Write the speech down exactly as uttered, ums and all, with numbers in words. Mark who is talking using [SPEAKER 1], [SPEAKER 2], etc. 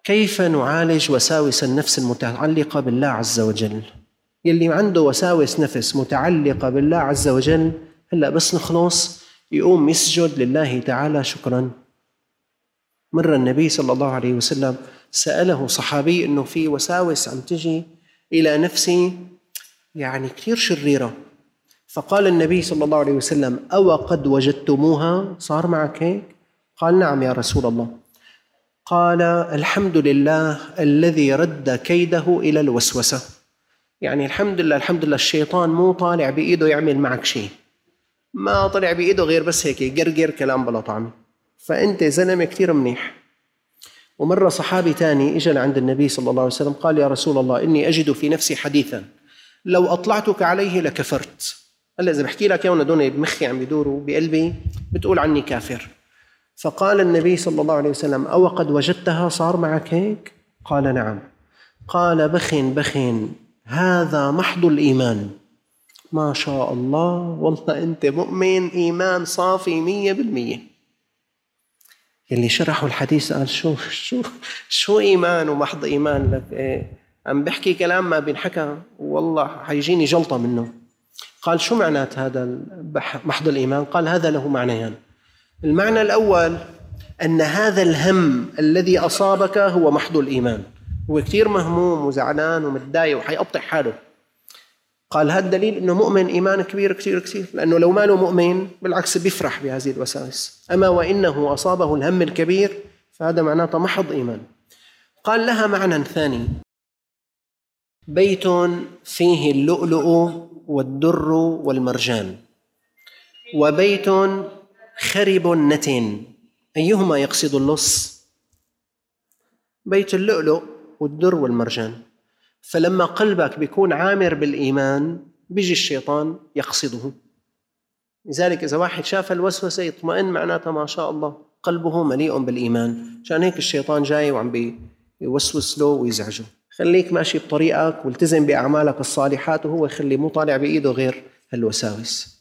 [SPEAKER 1] كيف نعالج وساوس النفس المتعلقة بالله عز وجل؟ يلي عنده وساوس نفس متعلقة بالله عز وجل هلأ بس نخلص يقوم يسجد لله تعالى شكرا. مر النبي صلى الله عليه وسلم سأله صحابي إنه في وساوس عم تجي إلى نفسي يعني كثير شريرة، فقال النبي صلى الله عليه وسلم: أو قد وجدتموها؟ صار معك هيك؟ قال: نعم يا رسول الله. قال: الحمد لله الذي رد كيده إلى الوسوسة. يعني الحمد لله الحمد لله الشيطان مو طالع بإيده يعمل معك شيء، ما طلع بإيده غير بس هيك يقرقر كلام بلا طعمه، فأنت زلمة كثير منيح. ومرة صحابي تاني إجا لعند النبي صلى الله عليه وسلم قال: يا رسول الله إني أجد في نفسي حديثا لو أطلعتك عليه لكفرت. هلا إذا بحكي لك يوم دون بمخي عم يدوروا بقلبي بتقول عني كافر. فقال النبي صلى الله عليه وسلم: أو قد وجدتها؟ صار معك هيك؟ قال: نعم. قال: بخن بخن، هذا محض الإيمان. ما شاء الله، والله أنت مؤمن إيمان صافي مية بالمية. يلي شرحوا الحديث قال: شو شو شو إيمان ومحض إيمان لك؟ إيه عم بحكي كلام ما بينحكى، والله حيجيني جلطة منه. قال: شو معنات هذا محض الإيمان؟ قال: هذا له معنيان. المعنى الأول أن هذا الهم الذي أصابك هو محض الإيمان، هو كثير مهموم وزعلان ومتضايق وحيقطع حاله. قال: هذا دليل أنه مؤمن إيمان كبير كثير كثير، لأنه لو ما له مؤمن بالعكس بيفرح بهذه الوساوس. أما وإنه أصابه الهم الكبير فهذا معناته محض إيمان. قال: لها معنى ثاني: بيت فيه اللؤلؤ والدر والمرجان، وبيت خرب نتن، أيهما يقصد اللص؟ بيت اللؤلؤ والدر والمرجان. فلما قلبك بيكون عامر بالإيمان بيجي الشيطان يقصده. لذلك إذا واحد شاف الوسوسة يطمئن، معناتها ما شاء الله قلبه مليء بالإيمان، عشان هيك الشيطان جاي وعم بيوسوس له ويزعجه. خليك ماشي بطريقك والتزم بأعمالك الصالحات، وهو يخلي مو طالع بإيده غير هالوساوس.